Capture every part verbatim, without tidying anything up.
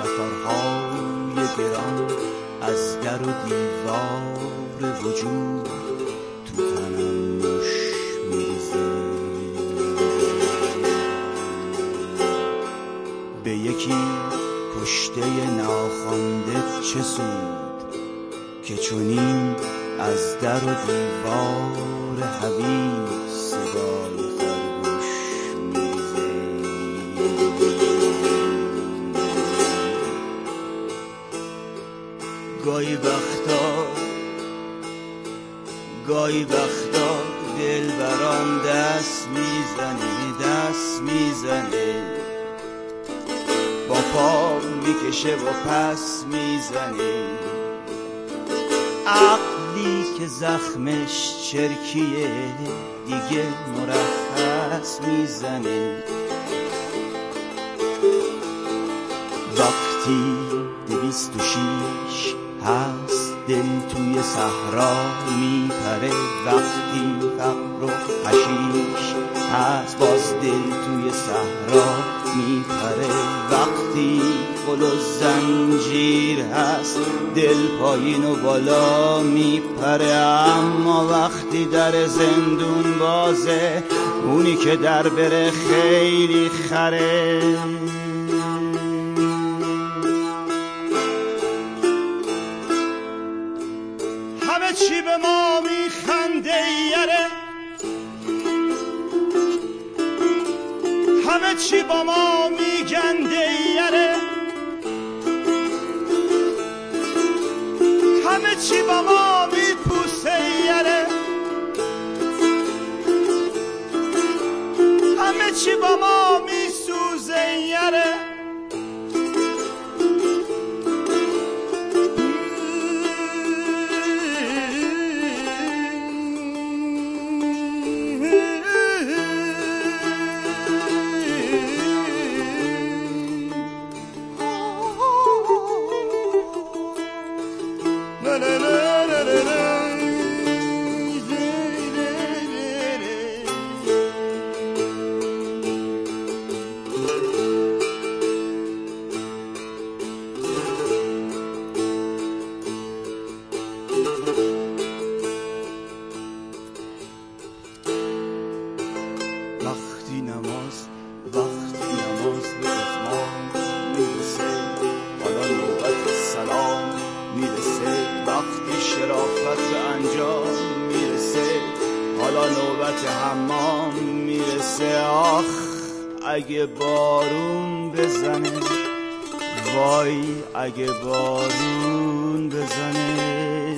سفرهای گران از در و دیوار وجود تو تنم نوش میریزه. به یکی کشته ناخوانده چه سود که چنین از در و دیوار حبیب صدای خرگوش میریزه. گاهی وقتا گاهی وقتا دل برام دست میزنه دست میزنه با پا میکشه و پس میزنه. عقلی که زخمش چرکیه دیگه مرخص میزنه. وقتی دویست و شیش هست دل توی صحرا میپره. وقتی فقر و حشیش هست باز دل توی صحرا میپره. وقتی قل و زنجیر هست دل پایین و بالا میپره. اما وقتی در زندون بازه اونی که در بره خیلی خره. همه چی به ما میخنده یره، همه چی با ما میگنده یره، همه چی با ما میپوسه یره، همه چی با ما میسوزه یره. وقتی نماز وقتی نماز به اتمام میرسه، حالا نوبت سلام میرسه. وقتی شرافت به انجام میرسه، حالا نوبت حمام میرسه. آخ اگه بارون بزنه، وای اگه بارون بزنه.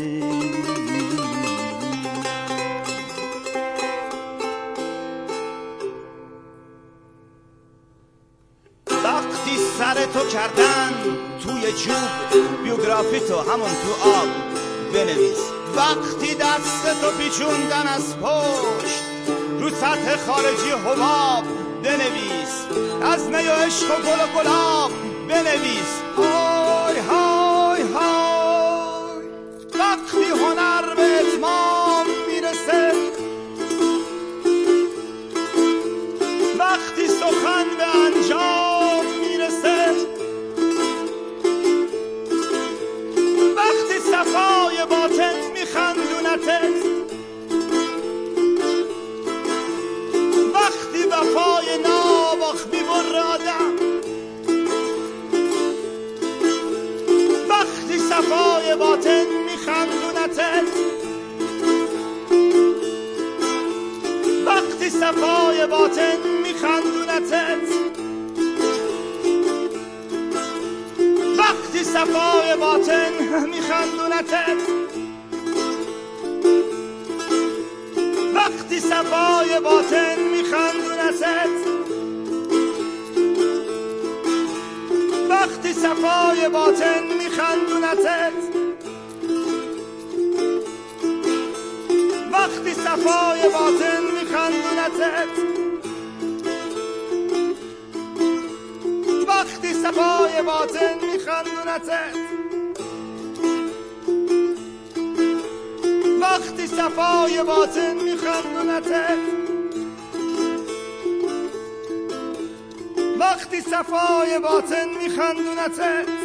وقتی سر تو کردن توی جوب، بیوگرافی تو همون تو آب بنویس. وقتی دست تو پیچوندن از پشت رو سطح خارجی حباب بنویس. از می و عشق و گل و گلاب بنویس. های های های وقتی هنر به اتمام میرسه، وقتی سخن به انجام میرسه، وقتی صفای باطن میخندونتت، وقتی وفای ناباخ میبره آدم، وقتی صفای باطن میخندونتت، وقتی صفای باطن میخندونتت، وقتی صفای باطن میخندونتت، وقتی صفای باطن میخندونتت، وقتی صفای باطن میخندونتت، وقتی صفای باطن میخندونتت، وقتی صفای باطن میخندونتت، وقتی صفای باطن میخندونتت، وقتی صفای باطن میخندونتت